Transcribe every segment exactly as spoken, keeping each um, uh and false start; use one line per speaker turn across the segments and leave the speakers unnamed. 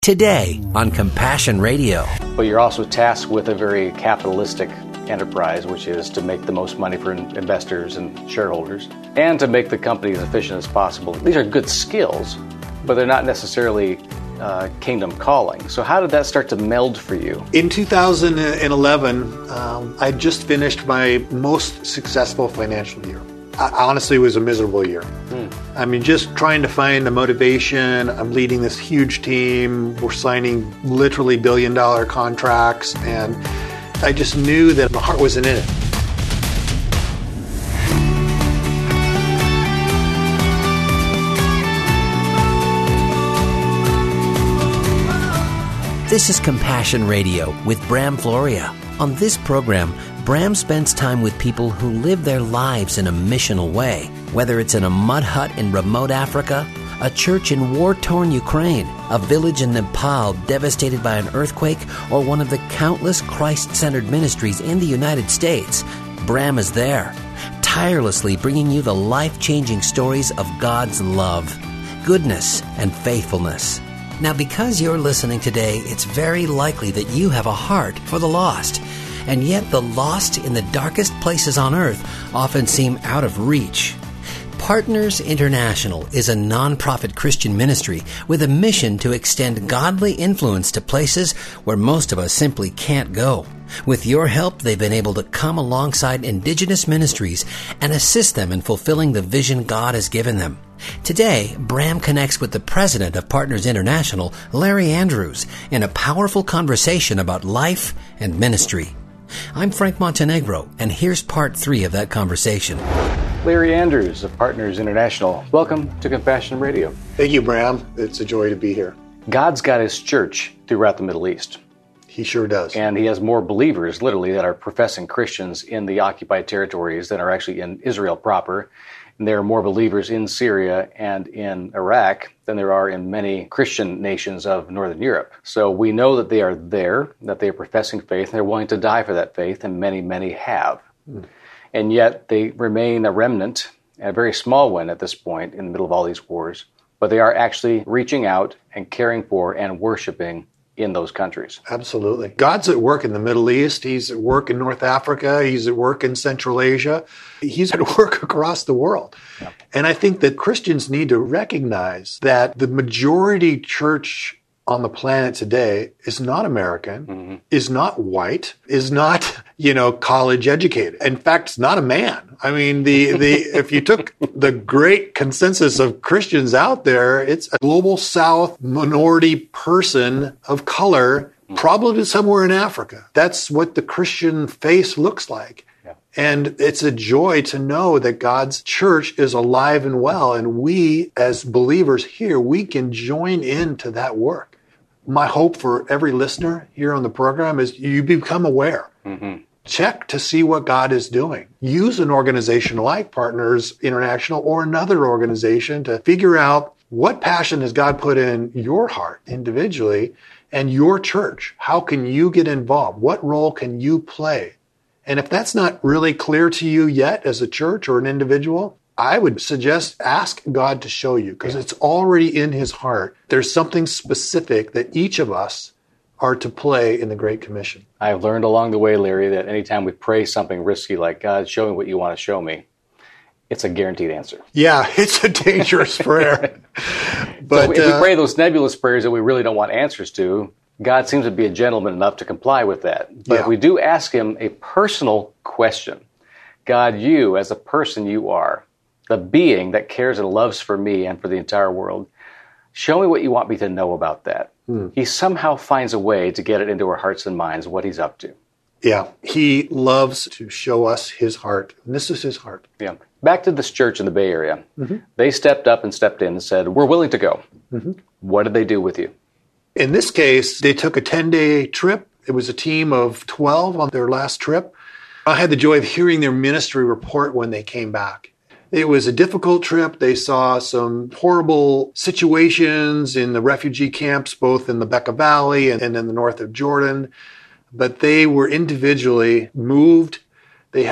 Today on Compassion Radio.
But you're also tasked with a very capitalistic enterprise, which is to make the most money for investors and shareholders and to make the company as efficient as possible. These are good skills, but they're not necessarily uh, kingdom calling. So how did that start to meld for you?
In two thousand eleven, um, I just finished my most successful financial year. I, honestly, it was a miserable year. Mm. I mean, just trying to find the motivation. I'm leading this huge team. We're signing literally billion dollar contracts. And I just knew that my heart wasn't in it.
This is Compassion Radio with Bram Floria. On this program, Bram spends time with people who live their lives in a missional way, whether it's in a mud hut in remote Africa, a church in war-torn Ukraine, a village in Nepal devastated by an earthquake, or one of the countless Christ-centered ministries in the United States. Bram is there, tirelessly bringing you the life-changing stories of God's love, goodness, and faithfulness. Now, because you're listening today, it's very likely that you have a heart for the lost. And yet the lost in the darkest places on earth often seem out of reach. Partners International is a nonprofit Christian ministry with a mission to extend godly influence to places where most of us simply can't go. With your help, they've been able to come alongside indigenous ministries and assist them in fulfilling the vision God has given them. Today, Bram connects with the president of Partners International, Larry Andrews, in a powerful conversation about life and ministry. I'm Frank Montenegro, and here's part three of that conversation.
Larry Andrews of Partners International, welcome to Compassion Radio.
Thank you, Bram. It's a joy to be here.
God's got his church throughout the Middle East.
He sure does.
And he has more believers, literally, that are professing Christians in the occupied territories than are actually in Israel proper. And there are more believers in Syria and in Iraq than there are in many Christian nations of Northern Europe. So we know that they are there, that they are professing faith, and they're willing to die for that faith, and many, many have. Mm. And yet they remain a remnant, a very small one at this point in the middle of all these wars, but they are actually reaching out and caring for and worshiping in those countries.
Absolutely. God's at work in the Middle East. He's at work in North Africa. He's at work in Central Asia. He's at work across the world. Yeah. And I think that Christians need to recognize that the majority church on the planet today is not American, mm-hmm. is not white, is not, you know, college educated. In fact, it's not a man. I mean, the, the, if you took the great consensus of Christians out there, it's a global South minority person of color, probably somewhere in Africa. That's what the Christian face looks like. Yeah. And it's a joy to know that God's church is alive and well. And we, as believers here, we can join into that work. My hope for every listener here on the program is you become aware. Mm-hmm. Check to see what God is doing. Use an organization like Partners International or another organization to figure out what passion has God put in your heart individually and your church. How can you get involved? What role can you play? And if that's not really clear to you yet as a church or an individual, I would suggest ask God to show you, because it's already in his heart. There's something specific that each of us are to play in the Great Commission.
I've learned along the way, Larry, that anytime we pray something risky like, God, show me what you want to show me, it's a guaranteed answer.
Yeah, it's a dangerous prayer.
But so if uh, we pray those nebulous prayers that we really don't want answers to, God seems to be a gentleman enough to comply with that. But
yeah.
if we do ask him a personal question, God, you as a person you are, the being that cares and loves for me and for the entire world, show me what you want me to know about that. Mm. He somehow finds a way to get it into our hearts and minds what he's up to.
Yeah, he loves to show us his heart. And this is his heart.
Yeah. Back to this church in the Bay Area. Mm-hmm. They stepped up and stepped in and said, we're willing to go. Mm-hmm. What did they do with you?
In this case, they took a ten-day trip. It was a team of twelve on their last trip. I had the joy of hearing their ministry report when they came back. It was a difficult trip. They saw some horrible situations in the refugee camps, both in the Bekaa Valley and in the north of Jordan. But they were individually moved. They had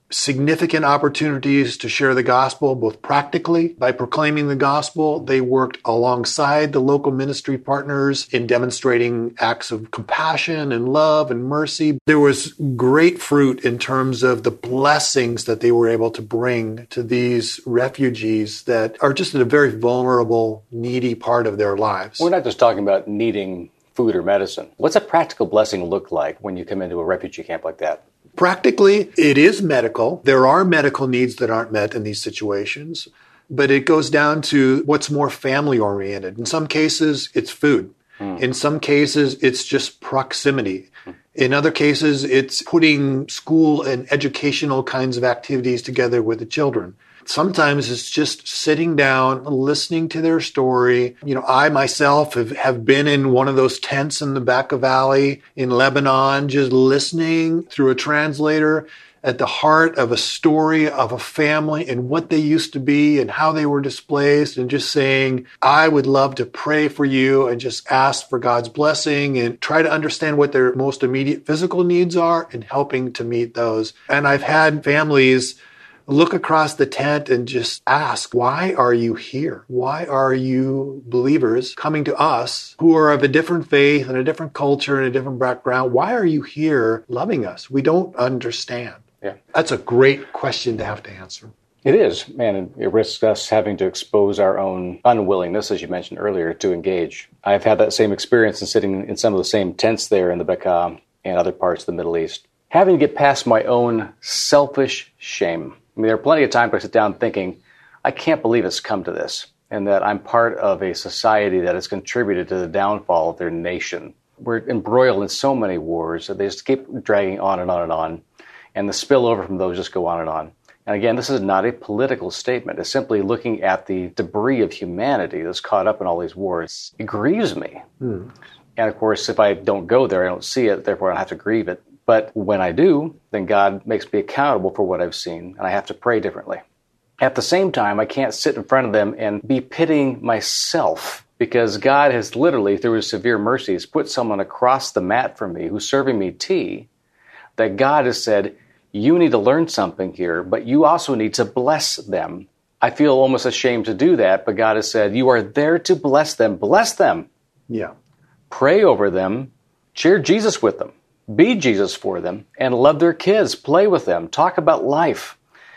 significant opportunities to share the gospel, both practically by proclaiming the gospel. They worked alongside the local ministry partners in demonstrating acts of compassion and love and mercy. There was great fruit in terms of the blessings that they were able to bring to these refugees that are just in a very vulnerable, needy part of their lives.
We're not just talking about needing food or medicine. What's a practical blessing look like when you come into a refugee camp like that?
Practically, it is medical. There are medical needs that aren't met in these situations, but it goes down to what's more family-oriented. In some cases, it's food. Mm. In some cases, it's just proximity. Mm. In other cases, it's putting school and educational kinds of activities together with the children. Sometimes it's just sitting down, listening to their story. You know, I myself have, have been in one of those tents in the Bekaa Valley in Lebanon, just listening through a translator at the heart of a story of a family and what they used to be and how they were displaced, and just saying, I would love to pray for you and just ask for God's blessing and try to understand what their most immediate physical needs are and helping to meet those. And I've had families look across the tent and just ask, why are you here? Why are you believers coming to us who are of a different faith and a different culture and a different background? Why are you here loving us? We don't understand.
Yeah.
That's a great question to have to answer.
It is, and it risks us having to expose our own unwillingness, as you mentioned earlier, to engage. I've had that same experience in sitting in some of the same tents there in the Bekaa and other parts of the Middle East. Having to get past my own selfish shame. I mean, there are plenty of times I sit down thinking, I can't believe it's come to this, and that I'm part of a society that has contributed to the downfall of their nation. We're embroiled in so many wars that they just keep dragging on and on and on, and the spillover from those just go on and on. And again, this is not a political statement. It's simply looking at the debris of humanity that's caught up in all these wars. It grieves me. Hmm. And of course, if I don't go there, I don't see it, therefore I don't have to grieve it. But when I do, then God makes me accountable for what I've seen, and I have to pray differently. At the same time, I can't sit in front of them and be pitying myself, because God has literally, through his severe mercies, put someone across the mat for me who's serving me tea, that God has said, you need to learn something here, but you also need to bless them. I feel almost ashamed to do that, but God has said, you are there to bless them. Bless them.
Yeah.
Pray over them. Share Jesus with them. Be Jesus for them, and love their kids. Play with them. Talk about life.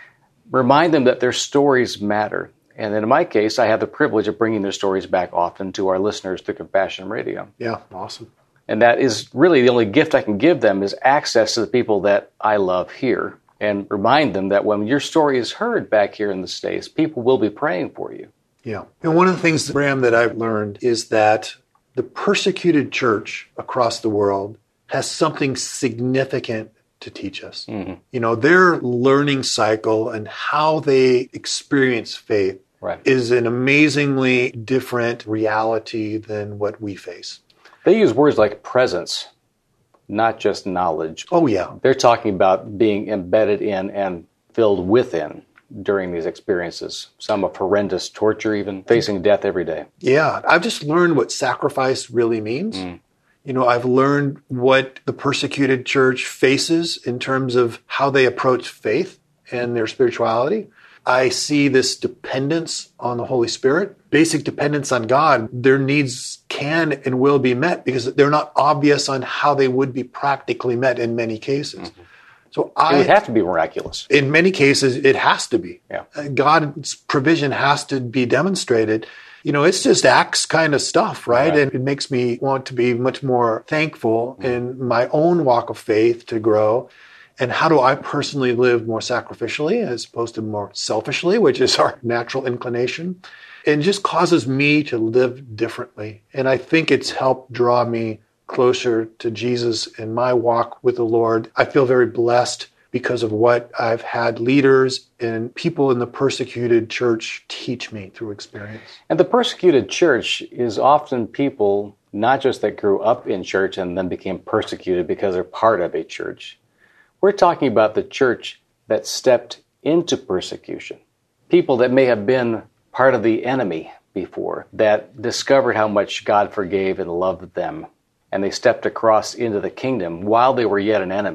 Remind them that their stories matter. And in my case, I have the privilege of bringing their stories back often to our listeners through Compassion Radio.
Yeah, awesome.
And that is really the only gift I can give them, is access to the people that I love here, and remind them that when your story is heard back here in the States, people will be praying for you.
Yeah. And one of the things, Bram, that I've learned is that the persecuted church across the world has something significant to teach us. Mm-hmm. You know, their learning cycle and how they experience faith right. is an amazingly different reality than what we face.
They use words like presence, not just knowledge.
Oh, yeah.
They're talking about being embedded in and filled within during these experiences. Some of horrendous torture, even facing death every day.
Yeah. I've just learned what sacrifice really means. Mm. You know, I've learned what the persecuted church faces in terms of how they approach faith and their spirituality. I see this dependence on the Holy Spirit, basic dependence on God. Their needs can and will be met because they're not obvious on how they would be practically met in many cases. Mm-hmm. So I,
it would have to be miraculous.
In many cases, it has to be.
Yeah.
God's provision has to be demonstrated. You know, it's just Acts kind of stuff, right? right? And it makes me want to be much more thankful mm-hmm. in my own walk of faith to grow. And how do I personally live more sacrificially as opposed to more selfishly, which is our natural inclination? It just causes me to live differently. And I think it's helped draw me closer to Jesus in my walk with the Lord. I feel very blessed because of what I've had leaders and people in the persecuted church teach me through experience.
And the persecuted church is often people not just that grew up in church and then became persecuted because they're part of a church. We're talking about the church that stepped into persecution. People that may have been part of the enemy before, that discovered how much God forgave and loved them, and they stepped across into the kingdom while they were yet an enemy.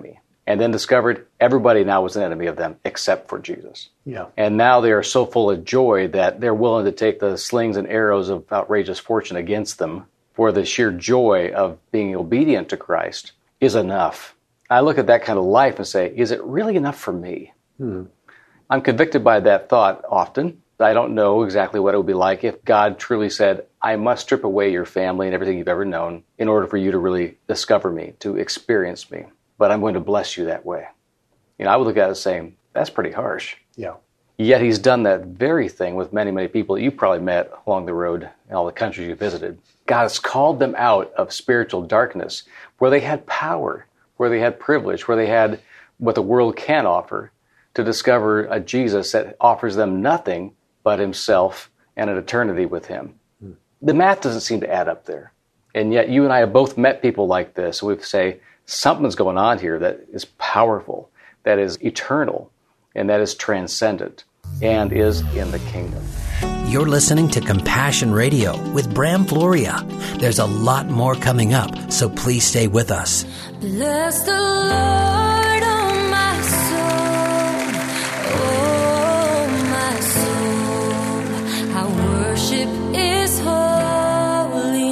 and then discovered everybody now was an enemy of them except for Jesus.
Yeah.
And now they are so full of joy that they're willing to take the slings and arrows of outrageous fortune against them, for the sheer joy of being obedient to Christ is enough. I look at that kind of life and say, is it really enough for me?
Hmm.
I'm convicted by that thought often. I don't know exactly what it would be like if God truly said, I must strip away your family and everything you've ever known in order for you to really discover me, to experience me. But I'm going to bless you that way. You know, I would look at it saying, that's pretty harsh.
Yeah.
Yet he's done that very thing with many, many people that you probably met along the road in all the countries you visited. God has called them out of spiritual darkness where they had power, where they had privilege, where they had what the world can offer, to discover a Jesus that offers them nothing but himself and an eternity with him. Hmm. The math doesn't seem to add up there. And yet you and I have both met people like this. We say, something's going on here that is powerful, that is eternal, and that is transcendent, and is in the kingdom.
You're listening to Compassion Radio with Bram Floria. There's a lot more coming up, so please stay with us.
Bless the Lord, oh my soul, oh my soul, I worship his holy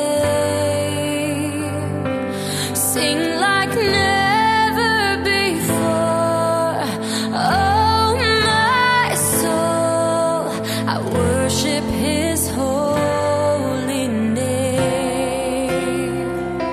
name. Sing like never before, oh my soul, I worship his holy name.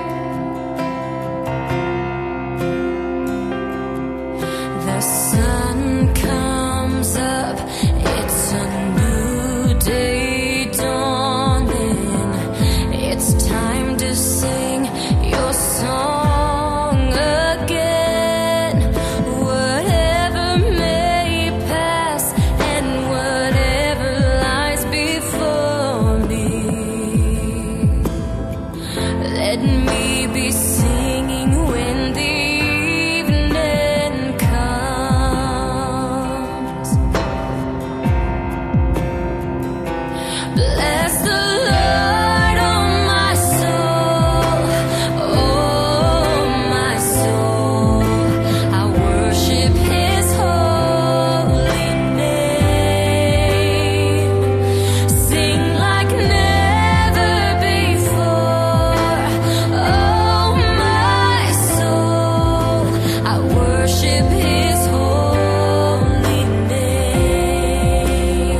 The sun comes up, it's a new day dawning. It's time to sing your song again. Whatever may pass and whatever lies before me, let me be singing when the evening comes. Bless the Lord, oh my soul, oh my soul, I worship his holy name. Sing like never before, oh my soul, I worship his holy name.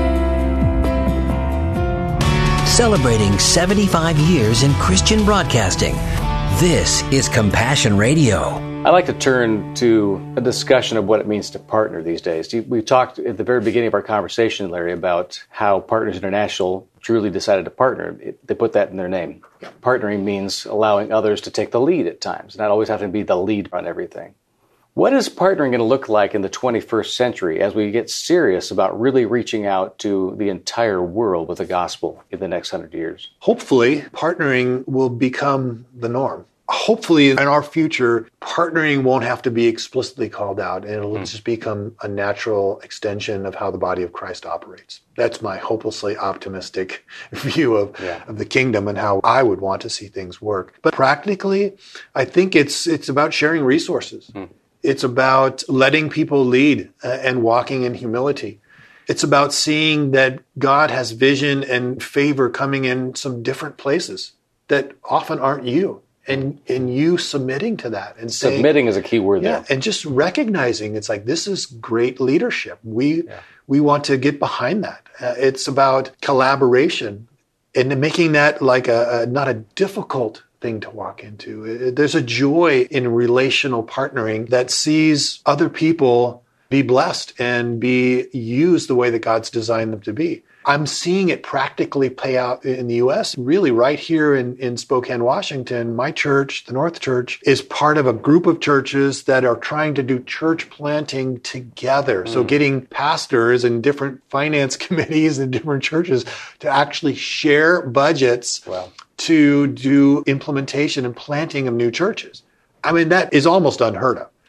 Celebrating seventy-five years in Christian broadcasting. This is Compassion Radio.
I'd like to turn to a discussion of what it means to partner these days. We talked at the very beginning of our conversation, Larry, about how Partners International truly decided to partner. It, they put that in their name. Partnering means allowing others to take the lead at times, not always having to be the lead on everything. What is partnering going to look like in the twenty-first century as we get serious about really reaching out to the entire world with the gospel in the next hundred years?
Hopefully, partnering will become the norm. Hopefully, in our future, partnering won't have to be explicitly called out, and it'll mm. just become a natural extension of how the body of Christ operates. That's my hopelessly optimistic view of,
yeah.
of the kingdom and how I would want to see things work. But practically, I think it's it's about sharing resources. Mm. It's about letting people lead uh, and walking in humility. It's about seeing that God has vision and favor coming in some different places that often aren't you. And and you submitting to that and saying,
submitting is a key word
yeah,
there.
And just recognizing it's like, this is great leadership. We
yeah.
we want to get behind that. Uh, it's about collaboration and making that like a, a not a difficult thing to walk into. There's a joy in relational partnering that sees other people be blessed and be used the way that God's designed them to be. I'm seeing it practically play out in the U S. Really, right here in, in Spokane, Washington, my church, the North Church, is part of a group of churches that are trying to do church planting together. Mm. So getting pastors and different finance committees in different churches to actually share budgets
wow.
to do implementation and planting of new churches. I mean, that is almost unheard of.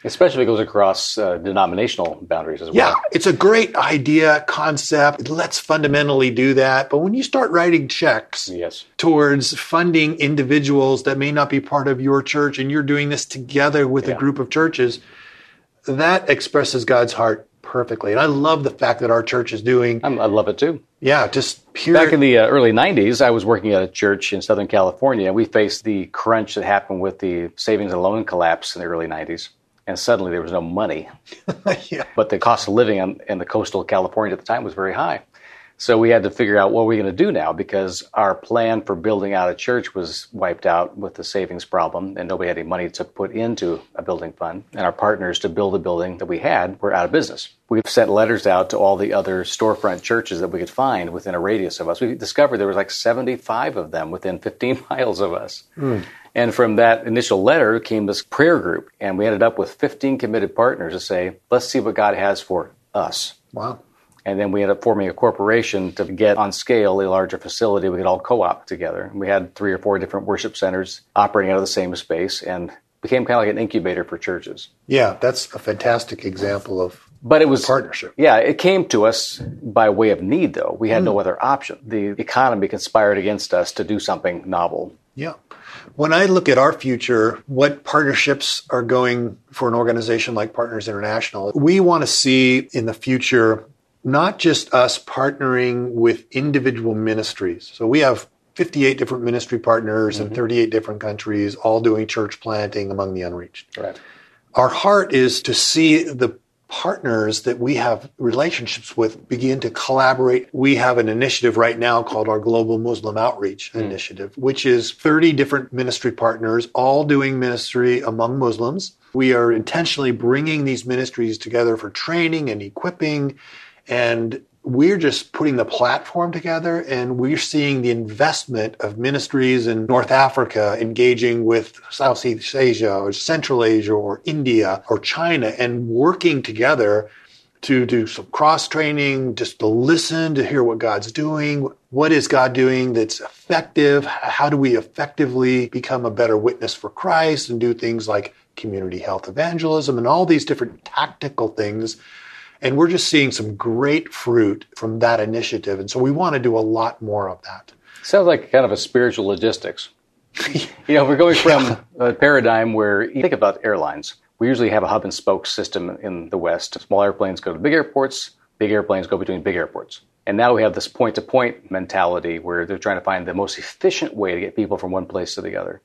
Especially if it goes across uh, denominational boundaries as well.
Yeah, it's a great idea, concept. Let's fundamentally do that. But when you start writing checks
Yes.
towards funding individuals that may not be part of your church, and you're doing this together with
Yeah.
a group of churches, that expresses God's heart perfectly. And I love the fact that our church is doing,
I'm, I love it too.
yeah, just pure.
Back in the uh, early nineties, I was working at a church in Southern California. We faced the crunch that happened with the savings and loan collapse in the early nineties. And suddenly there was no money.
yeah.
But the cost of living in, in the coastal California at the time was very high. So we had to figure out what we're going to do now, because our plan for building out a church was wiped out with the savings problem, and nobody had any money to put into a building fund. And our partners to build a building that we had were out of business. We've sent letters out to all the other storefront churches that we could find within a radius of us. We discovered there was like seventy-five of them within fifteen miles of us. Mm. And from that initial letter came this prayer group, and we ended up with fifteen committed partners to say, let's see what God has for us.
Wow.
And then we ended up forming a corporation to get on scale a larger facility we could all co-op together. We had three or four different worship centers operating out of the same space, and became kind of like an incubator for churches.
Yeah, that's a fantastic example of
But it was
partnership.
Yeah, it came to us by way of need, though. We had mm. no other option. The economy conspired against us to do something novel.
Yeah. When I look at our future, what partnerships are going for an organization like Partners International, we want to see in the future not just us partnering with individual ministries. So we have fifty-eight different ministry partners mm-hmm. in thirty-eight different countries, all doing church planting among the unreached.
Right.
Our heart is to see the partners that we have relationships with begin to collaborate. We have an initiative right now called our Global Muslim Outreach mm. Initiative, which is thirty different ministry partners, all doing ministry among Muslims. We are intentionally bringing these ministries together for training and equipping, and we're just putting the platform together, and we're seeing the investment of ministries in North Africa engaging with Southeast Asia or Central Asia or India or China and working together to do some cross-training, just to listen, to hear what God's doing. What is God doing that's effective? How do we effectively become a better witness for Christ and do things like community health evangelism and all these different tactical things? And we're just seeing some great fruit from that initiative. And so we want to do a lot more of that.
Sounds like kind of a spiritual logistics. You know, we're going from a paradigm where you think about airlines. We usually have a hub and spoke system in the West. Small airplanes go to big airports, big airplanes go between big airports. And now we have this point-to-point mentality where they're trying to find the most efficient way to get people from one place to the other.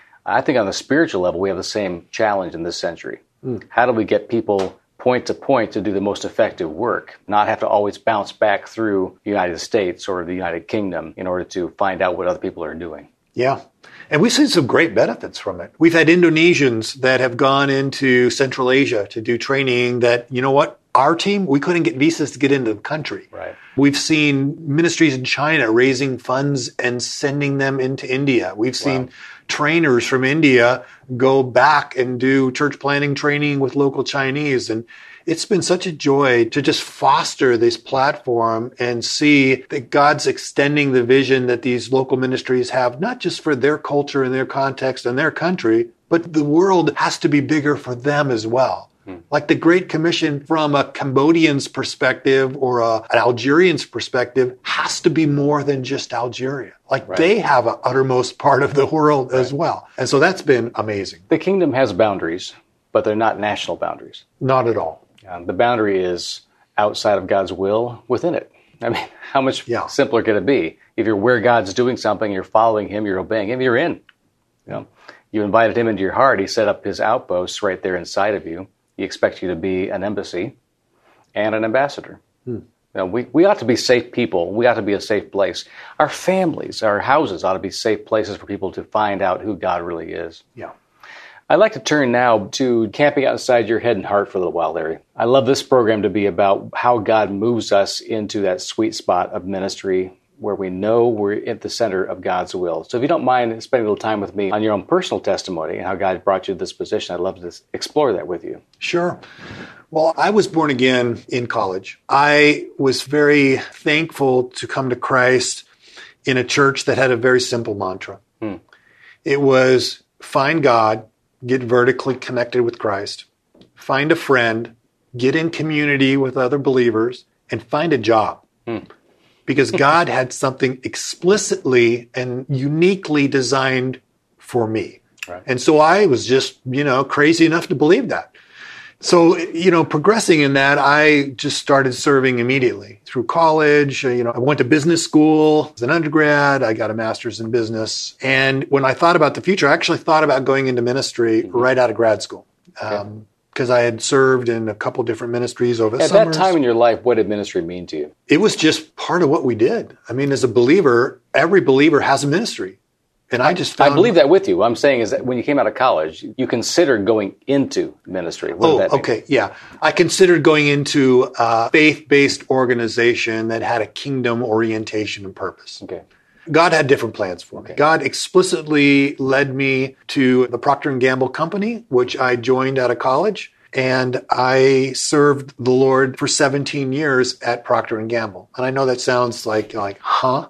I think on the spiritual level, we have the same challenge in this century. Mm. How do we get people point to point to do the most effective work, not have to always bounce back through the United States or the United Kingdom in order to find out what other people are doing?
Yeah. And we've seen some great benefits from it. We've had Indonesians that have gone into Central Asia to do training that, you know what, our team, we couldn't get visas to get into the country.
Right.
We've seen ministries in China raising funds and sending them into India. We've seen wow. trainers from India go back and do church planting training with local Chinese. And it's been such a joy to just foster this platform and see that God's extending the vision that these local ministries have, not just for their culture and their context and their country, but the world has to be bigger for them as well. Like the Great Commission from a Cambodian's perspective or a, an Algerian's perspective has to be more than just Algeria. Like right. they have an uttermost part of the world right. as well. And so that's been amazing.
The kingdom has boundaries, but they're not national boundaries.
Not at all.
Um, the boundary is outside of God's will within it. I mean, how much yeah. simpler can it be? If you're where God's doing something, you're following him, you're obeying him, you're in. You know, you invited him into your heart. He set up his outposts right there inside of you. He expects you to be an embassy and an ambassador. Hmm. You know, we, we ought to be safe people. We ought to be a safe place. Our families, our houses ought to be safe places for people to find out who God really is.
Yeah.
I'd like to turn now to camping outside your head and heart for a little while, Larry. I love this program to be about how God moves us into that sweet spot of ministry where we know we're at the center of God's will. So if you don't mind spending a little time with me on your own personal testimony and how God brought you to this position, I'd love to explore that with you.
Sure. Well, I was born again in college. I was very thankful to come to Christ in a church that had a very simple mantra. Hmm. It was find God, get vertically connected with Christ, find a friend, get in community with other believers, and find a job. Hmm. Because God had something explicitly and uniquely designed for me.
Right.
And so I was just, you know, crazy enough to believe that. So, you know, progressing in that, I just started serving immediately through college. You know, I went to business school as an undergrad. I got a master's in business. And when I thought about the future, I actually thought about going into ministry mm-hmm. right out of grad school.
Okay.
Um, because I had served in a couple different ministries over the
At
summers.
that time in your life, what did ministry mean to you?
It was just part of what we did. I mean, as a believer, every believer has a ministry. And I just found...
I believe that with you. What I'm saying is that when you came out of college, you considered going into ministry. What
oh,
did that mean?
okay, yeah. I considered going into a faith-based organization that had a kingdom orientation and purpose.
Okay.
God had different plans for me.
Okay.
God explicitly led me to the Procter and Gamble company, which I joined out of college. And I served the Lord for seventeen years at Procter and Gamble. And I know that sounds like, like, huh?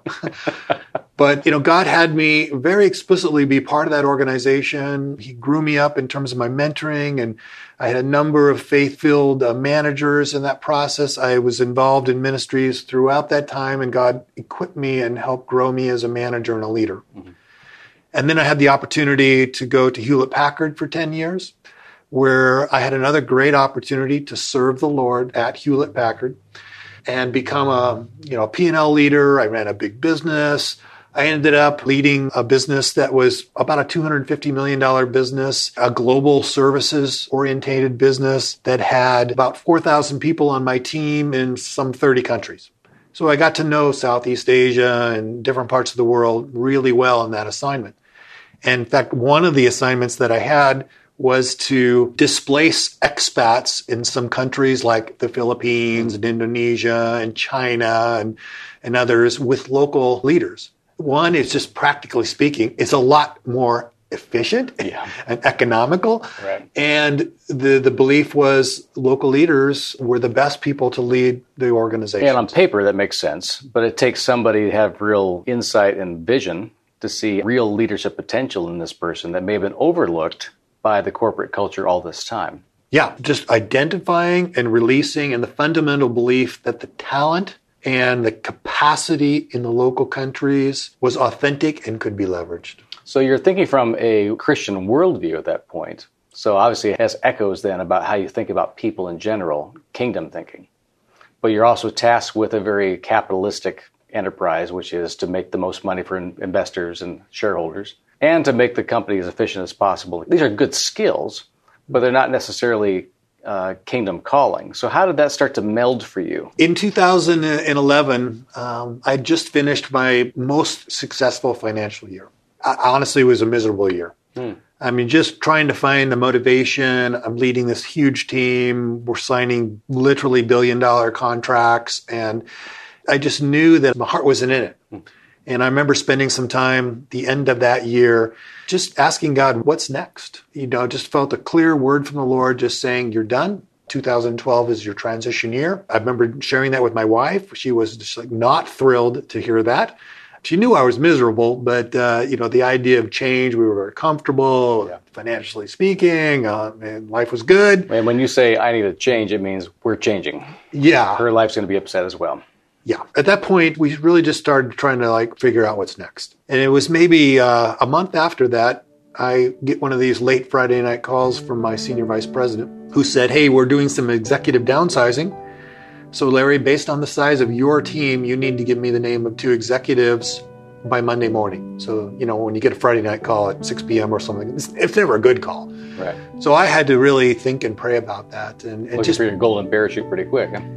But, you know, God had me very explicitly be part of that organization. He grew me up in terms of my mentoring, and I had a number of faith-filled uh, managers in that process. I was involved in ministries throughout that time, and God equipped me and helped grow me as a manager and a leader. Mm-hmm. And then I had the opportunity to go to Hewlett-Packard for ten years, where I had another great opportunity to serve the Lord at Hewlett-Packard and become a, you know, a P and L leader. I ran a big business. I ended up leading a business that was about a two hundred fifty million dollars business, a global services-orientated business that had about four thousand people on my team in some thirty countries. So I got to know Southeast Asia and different parts of the world really well in that assignment. And in fact, one of the assignments that I had was to displace expats in some countries like the Philippines and Indonesia and China and, and others with local leaders. One is just practically speaking, it's a lot more efficient
yeah.
and economical.
Right.
And the, the belief was local leaders were the best people to lead the organization.
And on paper, that makes sense. But it takes somebody to have real insight and vision to see real leadership potential in this person that may have been overlooked by the corporate culture all this time.
Yeah, just identifying and releasing and the fundamental belief that the talent and the capacity in the local countries was authentic and could be leveraged.
So you're thinking from a Christian worldview at that point. So obviously it has echoes then about how you think about people in general, kingdom thinking. But you're also tasked with a very capitalistic enterprise, which is to make the most money for investors and shareholders, and to make the company as efficient as possible. These are good skills, but they're not necessarily uh, kingdom calling. So how did that start to meld for you?
In two thousand eleven, um, I just finished my most successful financial year. I, honestly, it was a miserable year. Hmm. I mean, just trying to find the motivation. I'm leading this huge team. We're signing literally billion-dollar contracts, and I just knew that my heart wasn't in it. Hmm. And I remember spending some time the end of that year just asking God, what's next? You know, just felt a clear word from the Lord just saying, you're done. two thousand twelve is your transition year. I remember sharing that with my wife. She was just like not thrilled to hear that. She knew I was miserable, but, uh, you know, the idea of change, we were very comfortable, yeah. financially speaking, uh, and life was good.
And when you say I need a change, it means we're changing.
Yeah.
Her life's going to be upset as well.
Yeah. At that point, we really just started trying to like figure out what's next. And it was maybe uh, a month after that, I get one of these late Friday night calls from my senior vice president who said, hey, we're doing some executive downsizing. So Larry, based on the size of your team, you need to give me the name of two executives by Monday morning. So, you know, when you get a Friday night call at six p.m. or something, it's, it's never a good call.
Right.
So I had to really think and pray about that. And, and
Looking
just
for your golden parachute pretty quick. Huh?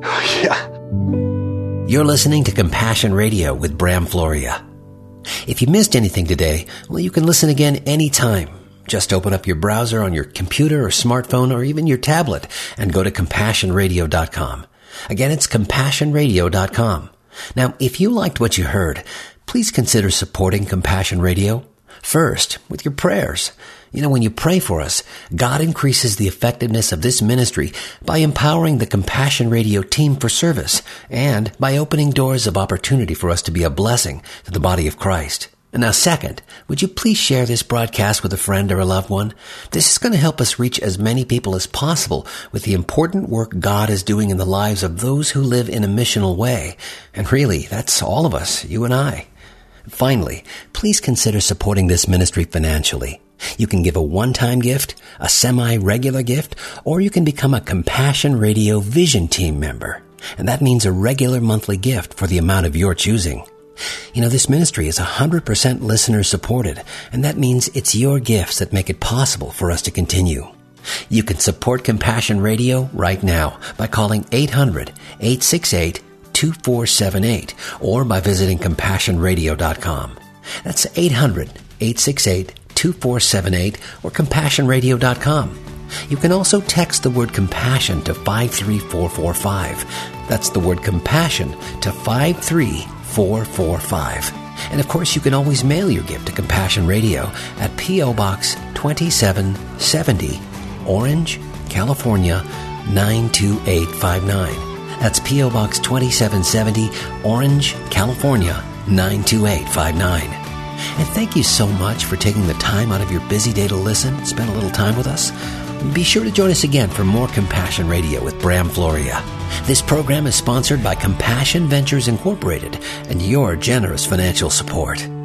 Yeah.
You're listening to Compassion Radio with Bram Floria. If you missed anything today, well, you can listen again anytime. Just open up your browser on your computer or smartphone or even your tablet and go to compassion radio dot com. Again, it's compassion radio dot com. Now, if you liked what you heard, please consider supporting Compassion Radio. First, with your prayers. You know, when you pray for us, God increases the effectiveness of this ministry by empowering the Compassion Radio team for service and by opening doors of opportunity for us to be a blessing to the body of Christ. And now second, would you please share this broadcast with a friend or a loved one? This is going to help us reach as many people as possible with the important work God is doing in the lives of those who live in a missional way. And really, that's all of us, you and I. Finally, please consider supporting this ministry financially. You can give a one-time gift, a semi-regular gift, or you can become a Compassion Radio Vision Team member. And that means a regular monthly gift for the amount of your choosing. You know, this ministry is one hundred percent listener supported, and that means it's your gifts that make it possible for us to continue. You can support Compassion Radio right now by calling eight hundred, eight six eight, two four seven eight or by visiting compassion radio dot com. That's eight hundred, eight six eight, two four seven eight or compassion radio dot com. You can also text the word compassion to five three four four five. That's the word compassion to five three four four five. And of course, you can always mail your gift to Compassion Radio at P O. Box twenty-seven seventy, Orange, California nine two eight five nine. That's P O. Box twenty-seven seventy, Orange, California nine two eight five nine. And thank you so much for taking the time out of your busy day to listen, spend a little time with us. Be sure to join us again for more Compassion Radio with Bram Floria. This program is sponsored by Compassion Ventures Incorporated and your generous financial support.